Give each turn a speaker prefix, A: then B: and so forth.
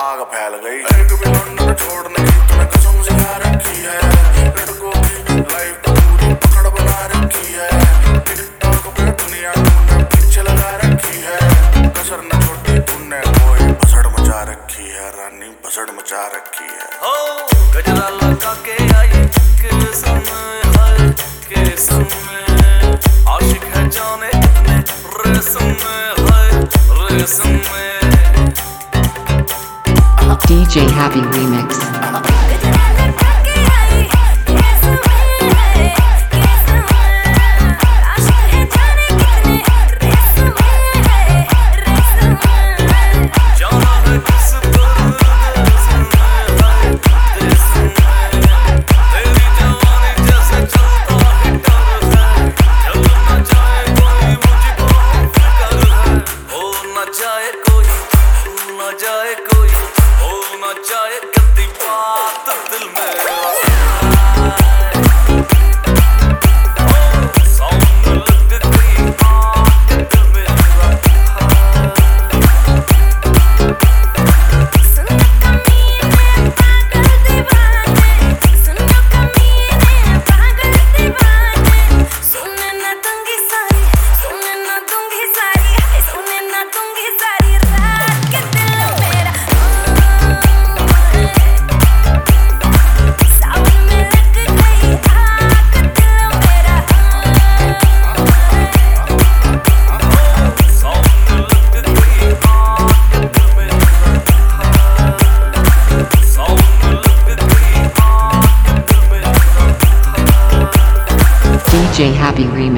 A: आग फैल गई। एक भी लौंडा छोड़ने की तूने कसम सिखा रखी है। लड़कों की लाइफ तो पूरी पकड़ बना रखी है। टिकटॉक पे दुनिया तूने पीछे लगा रखी है। कसर न छोड़ी तूने कोई भसड़ मचा रखी है। रानी भसड़ मचा रखी है।
B: हो गजरा लगा के आई किस्म है किस्म में आशिक है जाने कितने रेसम में है रेसम में।
C: DJ Happy Remix. DJ Happy Remix.